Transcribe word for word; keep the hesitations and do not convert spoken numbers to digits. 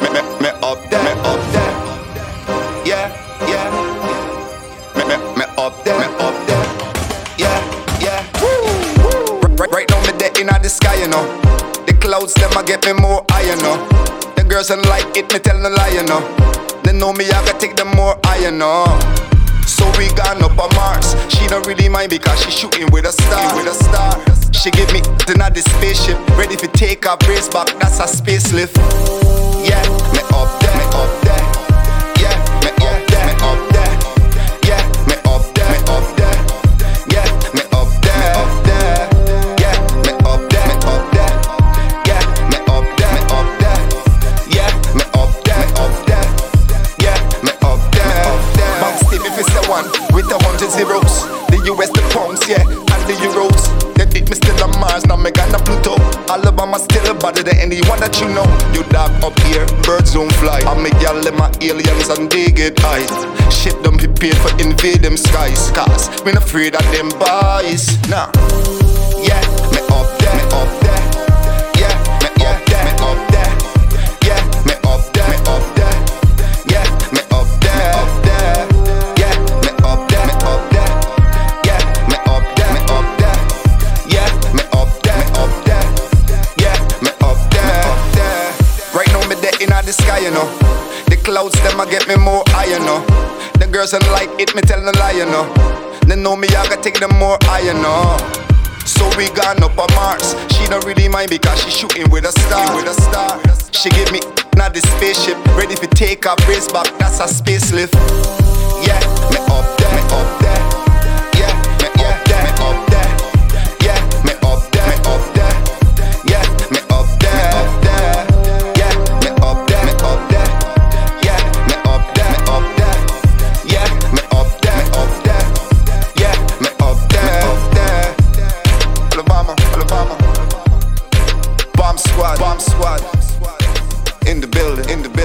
me, me up there, me up there. Yeah, yeah. Me, me, me up there, me up there. Yeah, yeah. Woo, woo. Right, right now me there inna the sky, you know. The clouds them a get me more high, you know. The girls don't like it, me tell no lie, you know. They know me, I gotta take them more high, you know. So we gone up on Mars. She don't really mind because she shooting with a star, with a star. She give me inna the spaceship, ready for take off, brace back, that's a space lift. Yeah, me up there, me up there. Yeah, me up there, me up there. Yeah, me up there, me up there. Yeah, me up there, me up there. Yeah, me up there, me up there. Yeah, me up there, me up there. Yeah, me up there, me up there. Yeah, me up there, me up there. Bounce Steve if it's the one with the hundred zeros. The U S, the pounds, yeah, and the euros. They think me still on Mars, now me gonna Pluto. Alabama still better than anyone that you know. You dog up here, birds don't fly. I make y'all let my aliens and they get high. Shit them prepared for invade them skies. Cause we not afraid of them boys. Nah, yeah, me up there, me up there. Yeah, me up there, me up there. Yeah, me up there, me up there. Yeah, me up there, me up there. Yeah, me up there, me up there. Yeah, me up there, me up there. Yeah, me up there, me up there. Yeah, me up there, me up there. Right now me there inna the sky, you know. The clouds them a get me more high, you know. The girls don't like it, me tell no lie, you know. They know me, I gotta take them more high, you know. So we gone up on Mars. She don't really mind because she shooting with a star, with a star. She give me inna the spaceship, ready for take off, brace back, that's a space lift. Yeah, me up there, me up there. Yeah, me up there, me up there. Yeah, me up there, me up there. Yeah, me up there, me up there. Yeah, me up there, me up there. Yeah, me up there, me up there. Yeah, me up there, me up there. Yeah, me up there, me up there. Alabama, Alabama. Bomb squad, bomb squad. In the building, in the building.